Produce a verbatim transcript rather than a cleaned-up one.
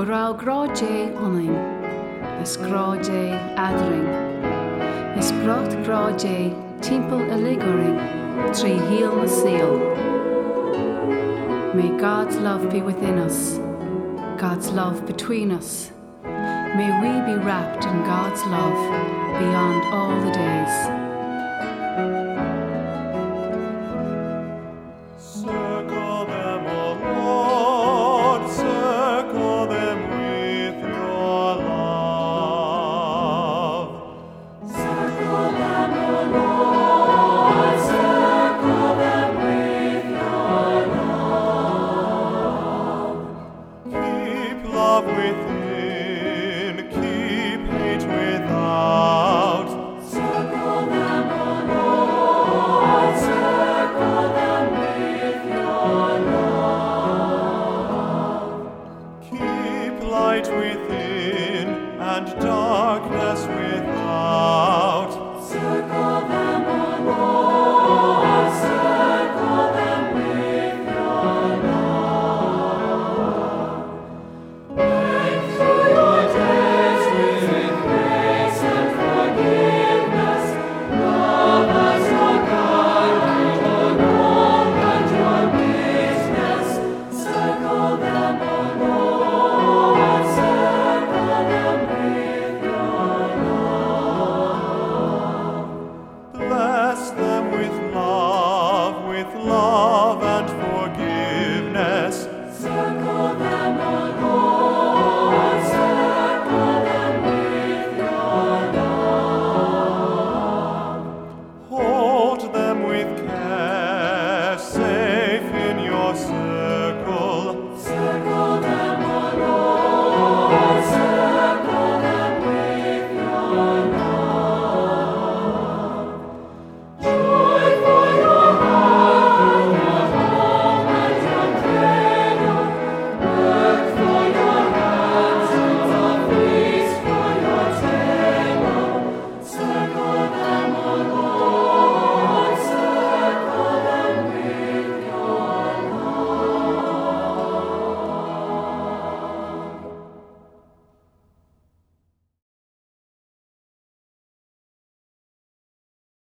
Gurau Graje Oning, is Graje Adring, is Brot Graje Temple Eligoring, Tree Heel the Seal. May God's love be within us, God's love between us. May we be wrapped in God's love beyond all the days.